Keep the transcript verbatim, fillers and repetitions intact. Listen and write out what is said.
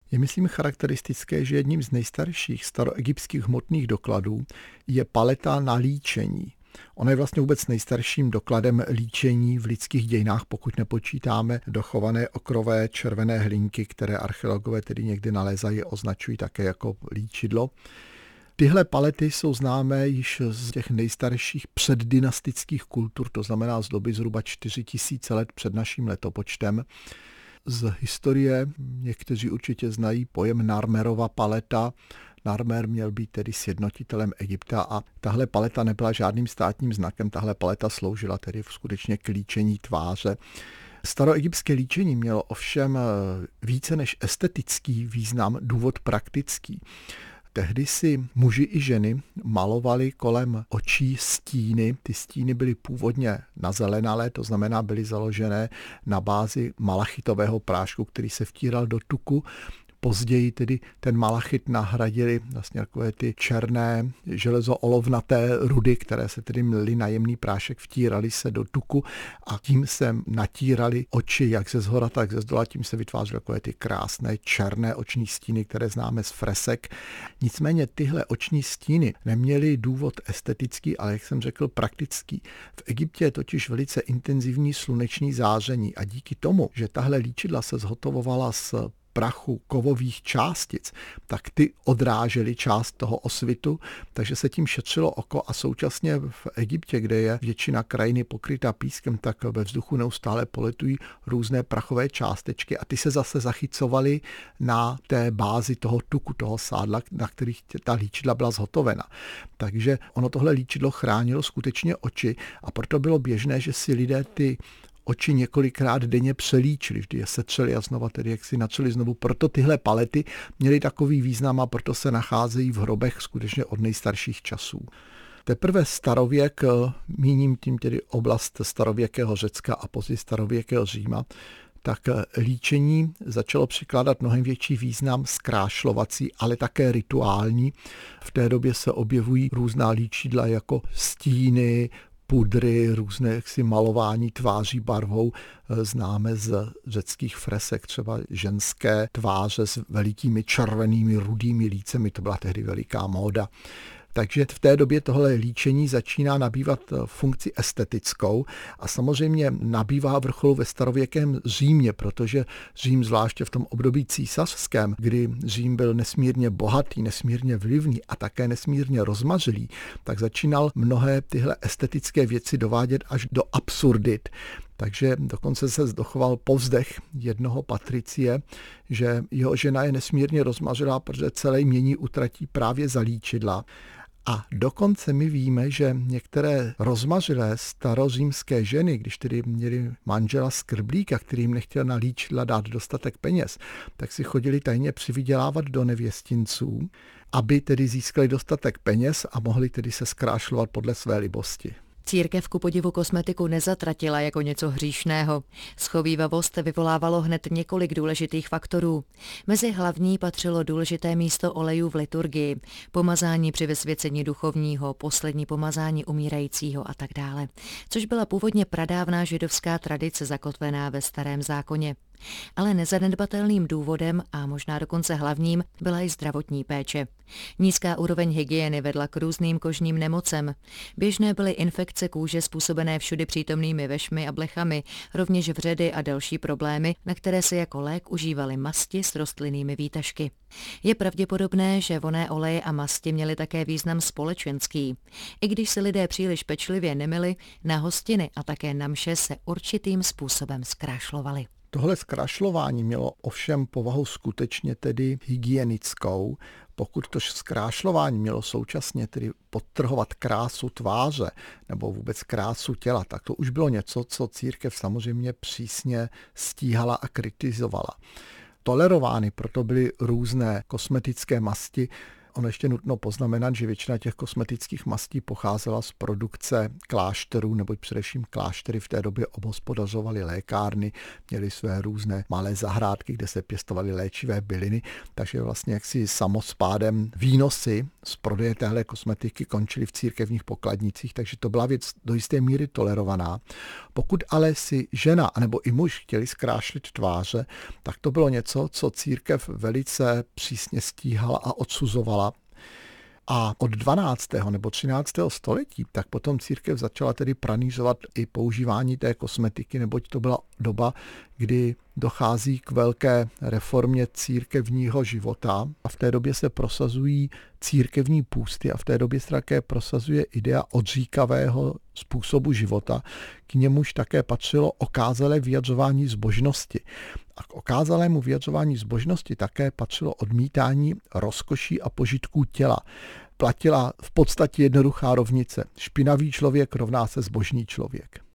Je myslím charakteristické, že jedním z nejstarších staroegyptských hmotných dokladů je paleta na líčení. Ona je vlastně vůbec nejstarším dokladem líčení v lidských dějinách, pokud nepočítáme dochované okrové červené hlinky, které archeologové tedy někdy nalézají, označují také jako líčidlo. Tyhle palety jsou známé již z těch nejstarších předdynastických kultur, to znamená z doby zhruba čtyři tisíce let před naším letopočtem. Z historie někteří určitě znají pojem Narmerova paleta. Narmer měl být tedy sjednotitelem Egypta a tahle paleta nebyla žádným státním znakem, tahle paleta sloužila tedy skutečně k líčení tváře. Staroegyptské líčení mělo ovšem více než estetický význam, důvod praktický. Tehdy si muži i ženy malovali kolem očí stíny. Ty stíny byly původně nazelenalé, to znamená byly založené na bázi malachitového prášku, který se vtíral do tuku. Později tedy ten malachit nahradili vlastně takové ty černé železo-olovnaté rudy, které se tedy mlily na jemný prášek, vtírali se do tuku a tím se natírali oči jak ze zhora, tak ze zdola, tím se vytvářely takové ty krásné černé oční stíny, které známe z fresek. Nicméně tyhle oční stíny neměly důvod estetický, ale jak jsem řekl praktický. V Egyptě je totiž velice intenzivní sluneční záření a díky tomu, že tahle líčidla se zhotovovala z prachu kovových částic, tak ty odrážely část toho osvitu, takže se tím šetřilo oko a současně v Egyptě, kde je většina krajiny pokrytá pískem, tak ve vzduchu neustále poletují různé prachové částečky a ty se zase zachycovaly na té bázi toho tuku, toho sádla, na kterých ta líčidla byla zhotovena. Takže ono tohle líčidlo chránilo skutečně oči a proto bylo běžné, že si lidé ty oči několikrát denně přelíčili, vždy je setřeli a znova tedy jak si natřeli znovu. Proto tyhle palety měly takový význam a proto se nacházejí v hrobech skutečně od nejstarších časů. Teprve starověk, míním tím tedy oblast starověkého Řecka a později starověkého Říma, tak líčení začalo přikládat mnohem větší význam zkrášlovací, ale také rituální. V té době se objevují různá líčidla jako stíny, pudry, různé jaksi malování tváří barvou. Známe z řeckých fresek třeba ženské tváře s velikými červenými rudými lícemi, to byla tehdy veliká móda. Takže v té době tohle líčení začíná nabývat funkci estetickou a samozřejmě nabývá vrcholu ve starověkém Římě, protože Řím zvláště v tom období císařském, kdy Řím byl nesmírně bohatý, nesmírně vlivný a také nesmírně rozmařilý, tak začínal mnohé tyhle estetické věci dovádět až do absurdit. Takže dokonce se dochoval povzdech jednoho patricie, že jeho žena je nesmírně rozmařilá, protože celé jmění utratí právě za líčidla. A dokonce my víme, že některé rozmařilé starořímské ženy, když tedy měli manžela skrblíka, který jim nechtěl na líčidla dát dostatek peněz, tak si chodili tajně přivydělávat do nevěstinců, aby tedy získali dostatek peněz a mohli tedy se zkrášlovat podle své libosti. Církev ku podivu kosmetiku nezatratila jako něco hříšného. Schovívavost vyvolávalo hned několik důležitých faktorů. Mezi hlavní patřilo důležité místo olejů v liturgii, pomazání při vysvěcení duchovního, poslední pomazání umírajícího a tak dále, což byla původně pradávná židovská tradice zakotvená ve Starém zákoně. Ale nezanedbatelným důvodem a možná dokonce hlavním byla i zdravotní péče. Nízká úroveň hygieny vedla k různým kožním nemocem. Běžné byly infekce kůže způsobené všudy přítomnými vešmy a blechami, rovněž vředy a další problémy, na které se jako lék užívaly masti s rostlinnými výtažky. Je pravděpodobné, že vonné oleje a masti měly také význam společenský. I když se lidé příliš pečlivě nemyli, na hostiny a také na mše se určitým způsobem zkrášlovali. Tohle zkrášlování mělo ovšem povahu skutečně tedy hygienickou. Pokud to zkrášlování mělo současně tedy podtrhovat krásu tváře nebo vůbec krásu těla, tak to už bylo něco, co církev samozřejmě přísně stíhala a kritizovala. Tolerovány proto byly různé kosmetické masti, Ono ještě nutno poznamenat, že většina těch kosmetických mastí pocházela z produkce klášterů, neboť především kláštery v té době obhospodařovaly lékárny, měly své různé malé zahrádky, kde se pěstovaly léčivé byliny, takže vlastně jaksi samospádem výnosy z prodeje téhle kosmetiky končily v církevních pokladnicích, takže to byla věc do jisté míry tolerovaná. Pokud ale si žena anebo i muž chtěli zkrášlit tváře, tak to bylo něco, co církev velice přísně stíhala a odsuzovala. A od dvanáctého nebo třináctého století tak potom církev začala tedy pranířovat i používání té kosmetiky, neboť to byla doba, kdy dochází k velké reformě církevního života a v té době se prosazují církevní půsty a v té době se také prosazuje idea odříkavého způsobu života, k němuž také patřilo okázalé vyjadřování zbožnosti. A k okázalému vyjadřování zbožnosti také patřilo odmítání rozkoší a požitků těla. Platila v podstatě jednoduchá rovnice. Špinavý člověk rovná se zbožný člověk.